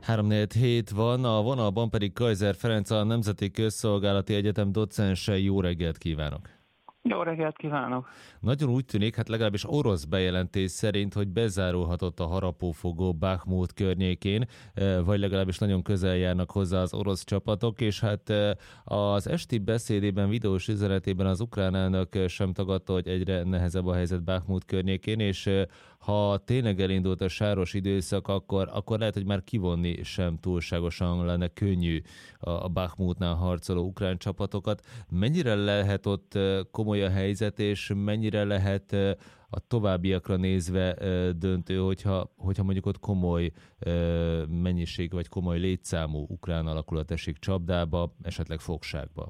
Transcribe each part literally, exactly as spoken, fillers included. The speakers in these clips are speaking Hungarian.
három negyven hét van, a vonalban pedig Kaiser Ferenc, a Nemzeti Közszolgálati Egyetem docense. Jó reggelt kívánok! Jó reggelt kívánok! Nagyon úgy tűnik, hát legalábbis orosz bejelentés szerint, hogy bezárulhatott a harapófogó Bahmut környékén, vagy legalábbis nagyon közel járnak hozzá az orosz csapatok, és hát az esti beszédében, videós üzenetében az ukrán elnök sem tagadta, hogy egyre nehezebb a helyzet Bahmut környékén, és ha tényleg elindult a sáros időszak, akkor, akkor lehet, hogy már kivonni sem túlságosan lenne könnyű a Bahmutnál harcoló ukrán csapatokat. Mennyire lehet ott komoly a helyzet, és mennyire lehet a továbbiakra nézve döntő, hogyha, hogyha mondjuk ott komoly mennyiség, vagy komoly létszámú ukrán alakulat esik csapdába, esetleg fogságba?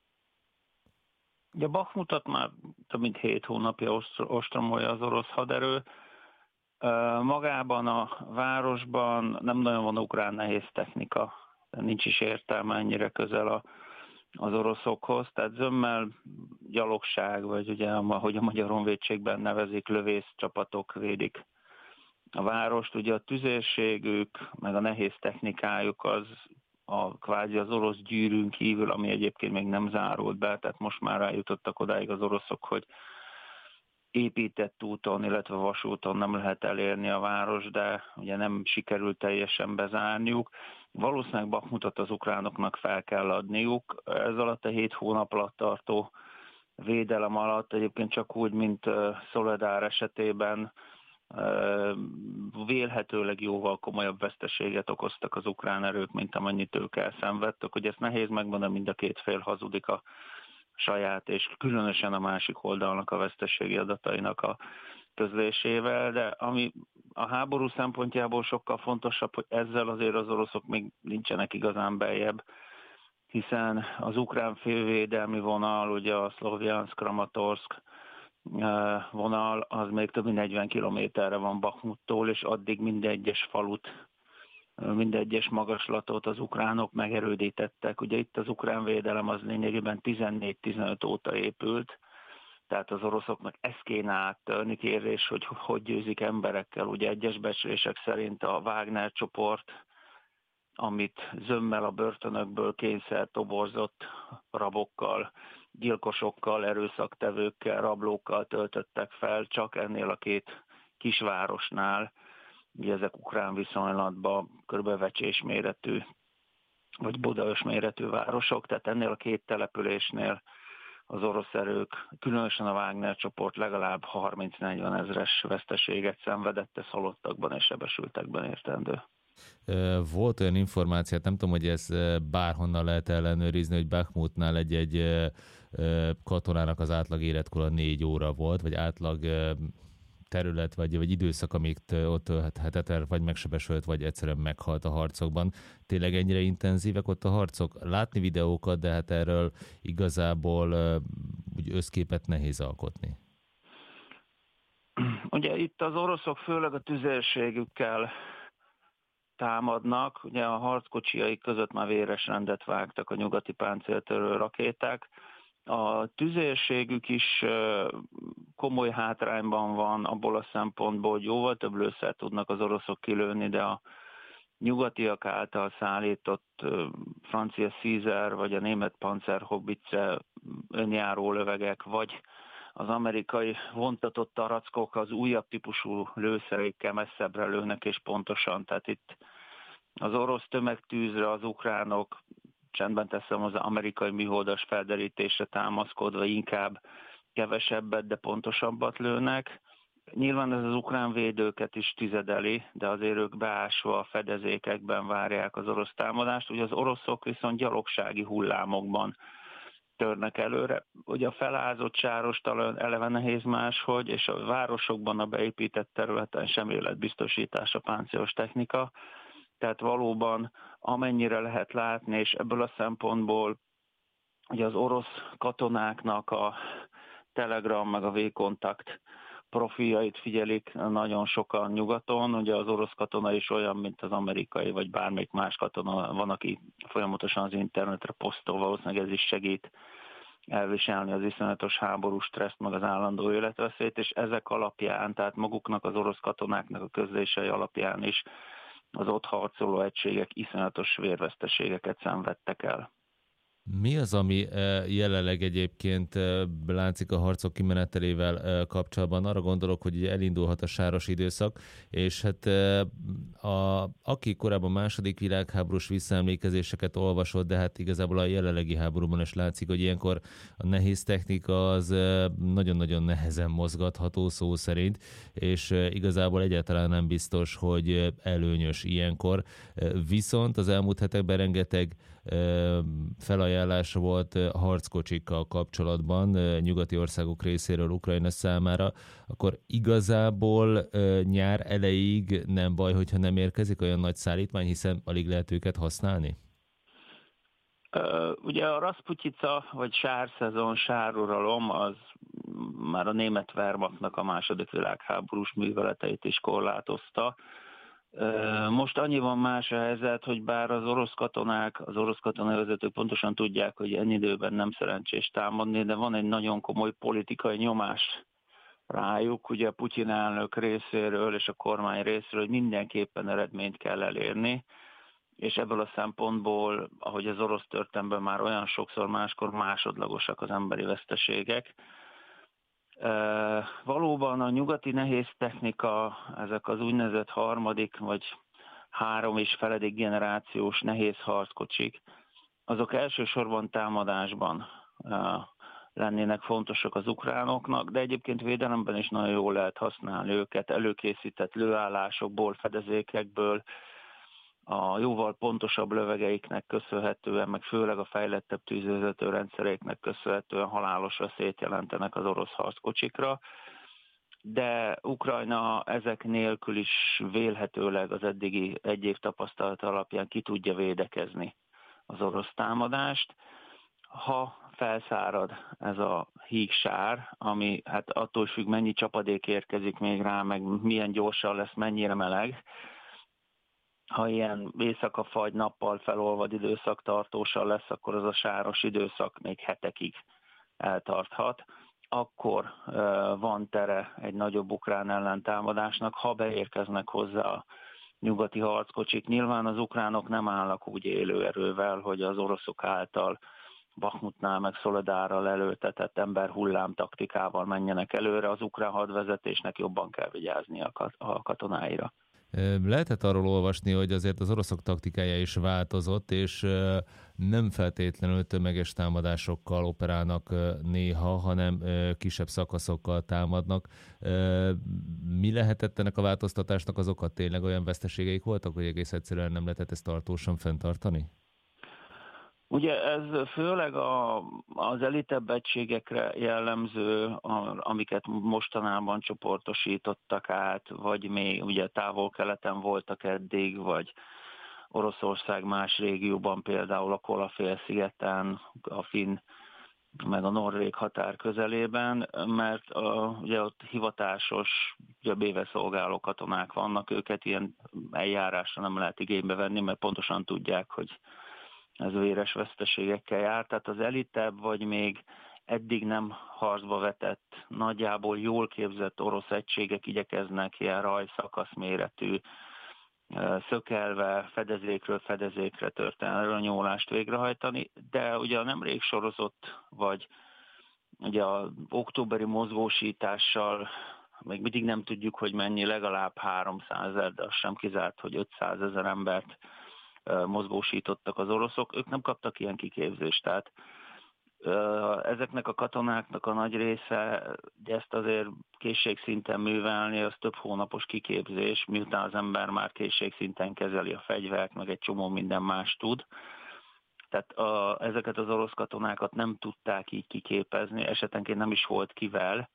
Ugye Bahmutot már több mint hét hónapja ostromolja az orosz haderő. Magában a városban nem nagyon van ukrán nehéz technika, nincs is értelme ennyire közel a, az oroszokhoz, tehát zömmel gyalogság, vagy ugye, ahogy a Magyar Honvédségben nevezik, lövész csapatok védik a várost. Ugye a tüzérségük, meg a nehéz technikájuk az a kvázi az orosz gyűrűn kívül, ami egyébként még nem zárult be, tehát most már rájutottak odáig az oroszok, hogy épített úton, illetve vasúton nem lehet elérni a város, de ugye nem sikerült teljesen bezárniuk. Valószínűleg Bahmutot az ukránoknak fel kell adniuk. Ez alatt a hét hónap alatt tartó védelem alatt egyébként csak úgy, mint Szoledár esetében vélhetőleg jóval komolyabb veszteséget okoztak az ukrán erők, mint amennyit ők elszenvedtek. Hogy ezt nehéz megmondani, mind a két fél hazudik a saját és különösen a másik oldalnak a veszteségi adatainak a közlésével, de ami a háború szempontjából sokkal fontosabb, hogy ezzel azért az oroszok még nincsenek igazán beljebb, hiszen az ukrán félvédelmi vonal, ugye a Szlovjanszk-Kramatorszk vonal, az még több mint negyven kilométerre van Bahmuttól, és addig minden egyes falut, minden egyes magaslatot az ukránok megerődítettek. Ugye itt az ukrán védelem az lényegében tizennégy-tizenöt óta épült, tehát az oroszoknak ezt kéne áttörni, kérdés, hogy hogy győzik emberekkel. Ugye egyes becslések szerint a Wagner csoport, amit zömmel a börtönökből kényszer toborzott rabokkal, gyilkosokkal, erőszaktevőkkel, rablókkal töltöttek fel, csak ennél a két kisvárosnál, ugye ezek ukrán viszonylatban kb. Vecsés méretű, vagy Budaörs méretű városok, tehát ennél a két településnél az orosz erők, különösen a Wagner csoport legalább harminc-negyven ezres veszteséget szenvedett, ez halottakban és sebesültekben értendő. Volt olyan információ, nem tudom, hogy ez bárhonnan lehet ellenőrizni, hogy Bahmutnál egy-egy katonának az átlag életkora négy óra volt, vagy átlag terület, vagy, vagy időszak, amíg ott tölthetett el, vagy megsebesült, vagy egyszerűen meghalt a harcokban. Tényleg ennyire intenzívek ott a harcok? Látni videókat, de hát erről igazából úgy összképet nehéz alkotni. Ugye itt az oroszok főleg a tüzérségükkel támadnak, ugye a harckocsiaik között már véres rendet vágtak a nyugati páncéltörő rakéták. A tüzérségük is komoly hátrányban van abból a szempontból, hogy jóval több lőszert tudnak az oroszok kilőni, de a nyugatiak által szállított francia Caesar vagy a német Panzerhaubitze önjáró lövegek, vagy az amerikai vontatott tarackok az újabb típusú lőszerekkel messzebbre lőnek és pontosan. Tehát itt az orosz tömegtűzre az ukránok, csendben teszem, az amerikai műholdas felderítésre támaszkodva inkább kevesebbet, de pontosabbat lőnek. Nyilván ez az ukrán védőket is tizedeli, de azért ők beásva a fedezékekben várják az orosz támadást. Ugye az oroszok viszont gyalogsági hullámokban törnek előre. Ugye a felázott sáros talán eleve nehéz máshogy, és a városokban a beépített területen sem életbiztosítás a páncélos technika. Tehát valóban amennyire lehet látni, és ebből a szempontból ugye az orosz katonáknak a Telegram meg a V-kontakt profiljait figyelik nagyon sokan nyugaton. Ugye az orosz katona is olyan, mint az amerikai, vagy bármelyik más katona van, aki folyamatosan az internetre posztol, valószínűleg ez is segít elviselni az iszonyatos háborús stresszt, meg az állandó életveszélyt, és ezek alapján, tehát maguknak az orosz katonáknak a közlései alapján is az ott harcoló egységek iszonyatos vérveszteségeket szenvedtek el. Mi az, ami jelenleg egyébként látszik a harcok kimenetelével kapcsolatban? Arra gondolok, hogy ugye elindulhat a sáros időszak, és hát a, aki korábban második világháborús visszaemlékezéseket olvasott, de hát igazából a jelenlegi háborúban is látszik, hogy ilyenkor a nehéz technika az nagyon-nagyon nehezen mozgatható szó szerint, és igazából egyáltalán nem biztos, hogy előnyös ilyenkor. Viszont az elmúlt hetekben rengeteg felajánlás volt harckocsikkal kapcsolatban nyugati országok részéről Ukrajna számára, akkor igazából nyár elejéig nem baj, hogyha nem érkezik olyan nagy szállítmány, hiszen alig lehet őket használni? Ugye a Rasputica vagy sárszezon, sáruralom az már a német Wehrmachtnak a második világháborús műveleteit is korlátozta. Most annyiban más a helyzet, hogy bár az orosz katonák, az orosz katonai vezetők pontosan tudják, hogy ennyi időben nem szerencsés támadni, de van egy nagyon komoly politikai nyomás rájuk, ugye a Putyin elnök részéről és a kormány részéről, hogy mindenképpen eredményt kell elérni, és ebből a szempontból, ahogy az orosz történelemben már olyan sokszor máskor másodlagosak az emberi veszteségek. Uh, valóban a nyugati nehéz technika, ezek az úgynevezett harmadik vagy három és feledik generációs nehéz harckocsik, azok elsősorban támadásban uh, lennének fontosak az ukránoknak, de egyébként védelemben is nagyon jól lehet használni őket, előkészített lőállásokból, fedezékekből, a jóval pontosabb lövegeiknek köszönhetően, meg főleg a fejlettebb tűzvezető rendszereknek köszönhetően halálos veszélyt jelentenek az orosz harckocsikra, de Ukrajna ezek nélkül is vélhetőleg az eddigi egy év tapasztalata alapján ki tudja védekezni az orosz támadást. Ha felszárad ez a hígsár, ami hát attól függ, mennyi csapadék érkezik még rá, meg milyen gyorsan lesz, mennyire meleg, ha ilyen éjszaka fagy, nappal felolvad időszak tartósan lesz, akkor az a sáros időszak még hetekig eltarthat. Akkor uh, van tere egy nagyobb ukrán ellentámadásnak, ha beérkeznek hozzá a nyugati harckocsik. Nyilván az ukránok nem állnak úgy élő erővel, hogy az oroszok által Bakhmutnál meg Szoledárral előtetett emberhullám taktikával menjenek előre. Az ukrán hadvezetésnek jobban kell vigyázni a, kat- a katonáira. Lehetett arról olvasni, hogy azért az oroszok taktikája is változott, és nem feltétlenül tömeges támadásokkal operálnak néha, hanem kisebb szakaszokkal támadnak. Mi lehetett ennek a változtatásnak az oka? Tényleg olyan veszteségeik voltak, hogy egész egyszerűen nem lehetett ezt tartósan fenntartani? Ugye ez főleg a, az elitebb egységekre jellemző, a, amiket mostanában csoportosítottak át, vagy még ugye távol-keleten voltak eddig, vagy Oroszország más régióban, például a Kola-félszigeten, a finn, meg a norvég határ közelében, mert a, ugye ott hivatásos, ugye béveszolgáló katonák vannak, őket ilyen eljárásra nem lehet igénybe venni, mert pontosan tudják, hogy ez véres veszteségekkel jár. Tehát az elitebb, vagy még eddig nem harcba vetett, nagyjából jól képzett orosz egységek igyekeznek ilyen rajszakasz méretű, szökelve, fedezékről fedezékre történelő nyomulást végrehajtani, de ugye a nemrég sorozott, vagy ugye az októberi mozgósítással még mindig nem tudjuk, hogy mennyi, legalább háromszázezer, de az sem kizárt, hogy ötszázezer embert mozgósítottak az oroszok, ők nem kaptak ilyen kiképzést, tehát ezeknek a katonáknak a nagy része, ezt azért készségszinten művelni, az több hónapos kiképzés, miután az ember már készségszinten kezeli a fegyvert, meg egy csomó minden más tud. Tehát a, ezeket az orosz katonákat nem tudták így kiképezni, esetenként nem is volt kivel.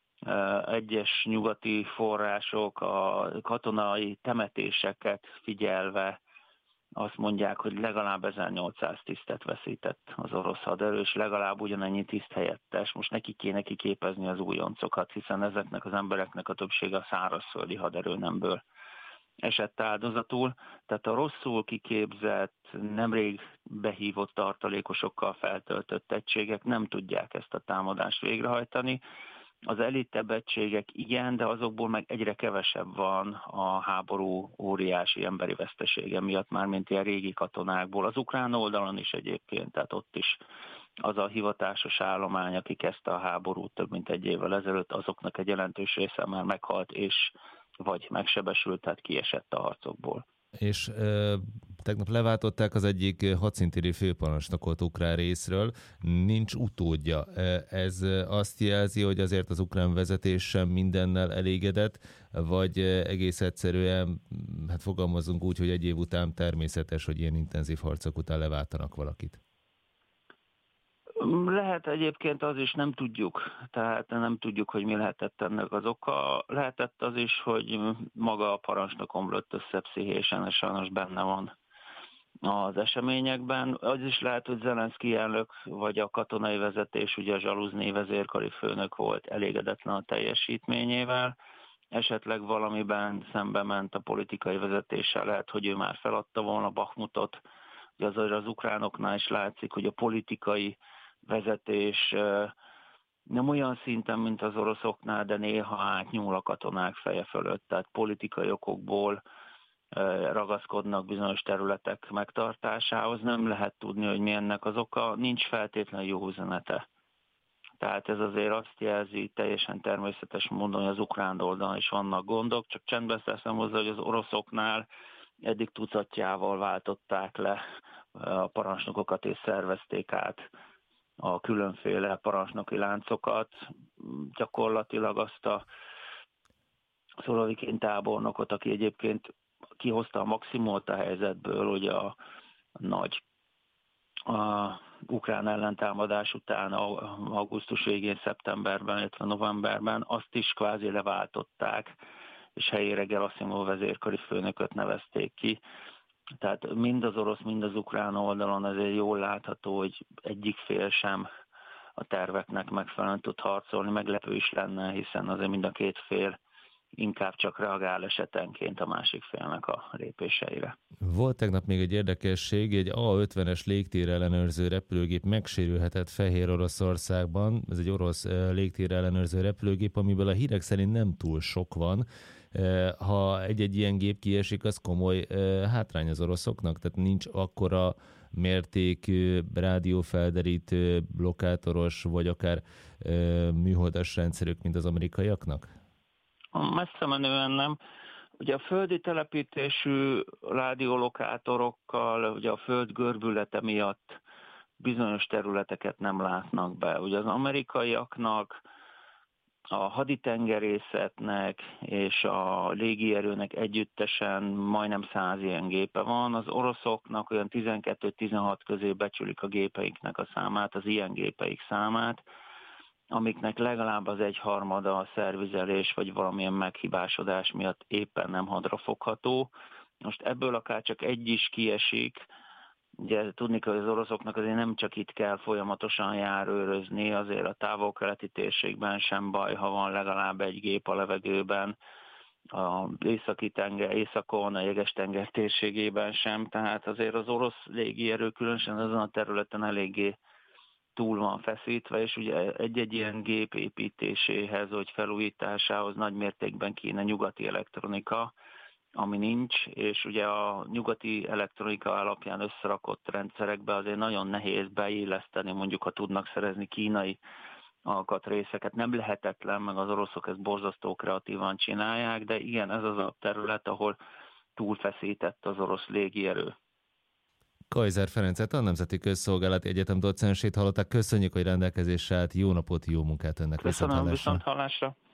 Egyes nyugati források a katonai temetéseket figyelve azt mondják, hogy legalább ezernyolcszáz tisztet veszített az orosz haderő, és legalább ugyanennyi tiszt helyettes. Most neki kéne kiképezni az újoncokat, hiszen ezeknek az embereknek a többsége a szárazföldi haderőnemből esett áldozatul. Tehát a rosszul kiképzett, nemrég behívott tartalékosokkal feltöltött egységek nem tudják ezt a támadást végrehajtani, Az elitebb egységek igen, de azokból meg egyre kevesebb van a háború óriási emberi vesztesége miatt, már mint ilyen régi katonákból. Az ukrán oldalon is egyébként, tehát ott is az a hivatásos állomány, aki kezdte a háborút több mint egy évvel ezelőtt, azoknak egy jelentős része már meghalt, és vagy megsebesült, tehát kiesett a harcokból. És e, tegnap leváltották az egyik hadszintéri főparancsnokot ukrán részről, nincs utódja. Ez azt jelzi, hogy azért az ukrán vezetés sem mindennel elégedett, vagy egész egyszerűen, hát fogalmazunk úgy, hogy egy év után természetes, hogy ilyen intenzív harcok után leváltanak valakit? Lehet egyébként az is, nem tudjuk. Tehát nem tudjuk, hogy mi lehetett ennek az oka. Lehetett az is, hogy maga a parancsnok omlott össze pszichésen, és sajnos benne van az eseményekben. Az is lehet, hogy Zelenszky elnök, vagy a katonai vezetés, ugye a Zsaluznyij vezérkari főnök volt elégedetlen a teljesítményével. Esetleg valamiben szembe ment a politikai vezetéssel, lehet, hogy ő már feladta volna Bakhmutot. Ugye azért az ukránoknál is látszik, hogy a politikai vezetés nem olyan szinten, mint az oroszoknál, de néha átnyúl a katonák feje fölött, tehát politikai okokból ragaszkodnak bizonyos területek megtartásához. Nem lehet tudni, hogy mi ennek az oka, nincs feltétlenül jó üzenete. Tehát ez azért azt jelzi teljesen természetes módon, hogy az ukrán oldalon is vannak gondok, csak csendben teszem hozzá, hogy az oroszoknál eddig tucatjával váltották le a parancsnokokat és szervezték át a különféle parancsnoki láncokat. Gyakorlatilag azt a Szolovikén tábornokot, aki egyébként kihozta a maximumot a helyzetből, hogy a nagy a ukrán ellentámadás után augusztus végén, szeptemberben, illetve novemberben, azt is kvázi leváltották, és helyére Gerasimov vezérkari főnököt nevezték ki. Tehát mind az orosz, mind az ukrán oldalon azért jól látható, hogy egyik fél sem a terveknek megfelelően tud harcolni. Meglepő is lenne, hiszen azért mind a két fél inkább csak reagál esetenként a másik félnek a lépéseire. Volt tegnap még egy érdekesség, egy á ötvenes légtér ellenőrző repülőgép megsérülhetett Fehér Oroszországban. Ez egy orosz légtér ellenőrző repülőgép, amiből a hírek szerint nem túl sok van. Ha egy-egy ilyen gép kiesik, az komoly hátrány az oroszoknak, tehát nincs akkora mértékű rádiófelderítő, blokkátoros, vagy akár műholdas rendszerük, mint az amerikaiaknak? Messze menően nem. Ugye a földi telepítésű rádiolokátorokkal, ugye a föld görbülete miatt bizonyos területeket nem látnak be. Ugye az amerikaiaknak, a haditengerészetnek és a légierőnek együttesen majdnem száz ilyen gépe van. Az oroszoknak olyan tizenkettő-tizenhat közé becsülik a gépeiknek a számát, az ilyen gépeik számát, amiknek legalább az egyharmada a szervizelés vagy valamilyen meghibásodás miatt éppen nem hadrafogható. Most ebből akár csak egy is kiesik. Ugye tudni kell, hogy az oroszoknak azért nem csak itt kell folyamatosan járőrözni, azért a távol-keleti térségben sem baj, ha van legalább egy gép a levegőben, a északi tenger, északon, a Jeges-tenger térségében sem, tehát azért az orosz légierő különösen azon a területen eléggé túl van feszítve, és ugye egy-egy ilyen gép építéséhez, vagy felújításához nagy mértékben kéne nyugati elektronika, ami nincs, és ugye a nyugati elektronika alapján összerakott rendszerekbe azért nagyon nehéz beilleszteni, mondjuk ha tudnak szerezni kínai alkatrészeket. Nem lehetetlen, meg az oroszok ezt borzasztó kreatívan csinálják, de igen, ez az a terület, ahol túlfeszített az orosz légierő. Kaiser Ferencet, a Nemzeti Közszolgálati Egyetem docensét hallották. Köszönjük, hogy rendelkezésre állt. Jó napot, jó munkát önnek. Köszönöm, viszont hallásra.